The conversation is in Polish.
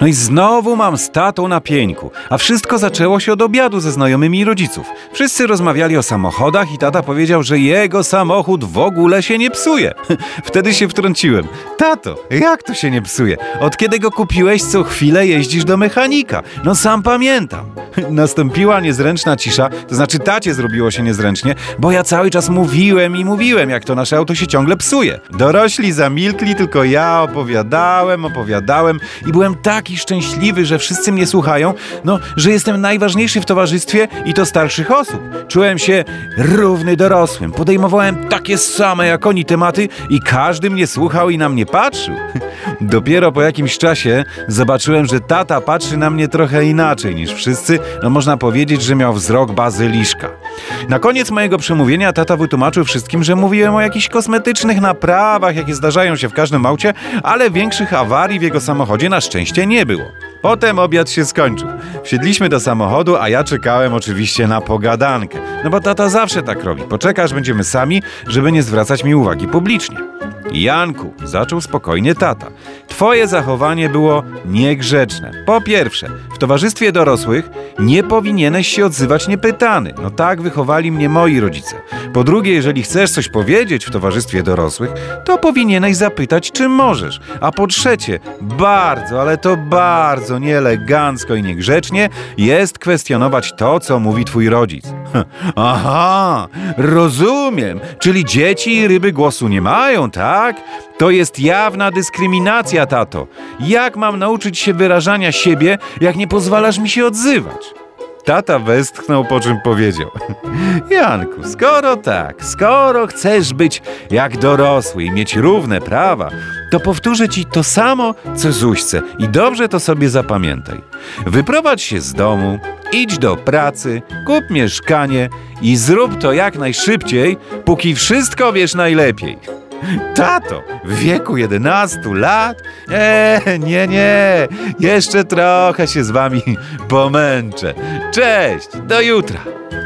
No i znowu mam z tatą na pieńku, a wszystko zaczęło się od obiadu ze znajomymi rodziców. Wszyscy rozmawiali o samochodach i tata powiedział, że jego samochód w ogóle się nie psuje. Wtedy się wtrąciłem. Tato, jak to się nie psuje? Od kiedy go kupiłeś, co chwilę jeździsz do mechanika? No sam pamiętam. Nastąpiła niezręczna cisza, to znaczy tacie zrobiło się niezręcznie, bo ja cały czas mówiłem, jak to nasze auto się ciągle psuje. Dorośli zamilkli, tylko ja opowiadałem i byłem taki szczęśliwy, że wszyscy mnie słuchają, że jestem najważniejszy w towarzystwie i to starszych osób. Czułem się równy dorosłym, podejmowałem takie same jak oni tematy i każdy mnie słuchał i na mnie patrzył. Dopiero po jakimś czasie zobaczyłem, że tata patrzy na mnie trochę inaczej niż wszyscy, można powiedzieć, że miał wzrok bazyliszka. Na koniec mojego przemówienia tata wytłumaczył wszystkim, że mówiłem o jakichś kosmetycznych naprawach, jakie zdarzają się w każdym aucie, ale większych awarii w jego samochodzie na szczęście nie było. Potem obiad się skończył. Wsiedliśmy do samochodu, a ja czekałem oczywiście na pogadankę. Bo tata zawsze tak robi. Poczeka, aż będziemy sami, żeby nie zwracać mi uwagi publicznie. Janku, zaczął spokojnie tata, twoje zachowanie było niegrzeczne. Po pierwsze, w towarzystwie dorosłych nie powinieneś się odzywać niepytany. Tak wychowali mnie moi rodzice. Po drugie, jeżeli chcesz coś powiedzieć w towarzystwie dorosłych, to powinieneś zapytać, czy możesz. A po trzecie, bardzo, ale to bardzo nieelegancko i niegrzecznie jest kwestionować to, co mówi twój rodzic. Aha, rozumiem. Czyli dzieci i ryby głosu nie mają, tak? To jest jawna dyskryminacja, tato. Jak mam nauczyć się wyrażania siebie, jak nie pozwalasz mi się odzywać? Tata westchnął, po czym powiedział: Janku, skoro chcesz być jak dorosły i mieć równe prawa, to powtórzę ci to samo, co Zuśce i dobrze to sobie zapamiętaj. Wyprowadź się z domu, idź do pracy, kup mieszkanie i zrób to jak najszybciej, póki wszystko wiesz najlepiej. Tato, w wieku 11 lat? Nie, jeszcze trochę się z wami pomęczę. Cześć, do jutra.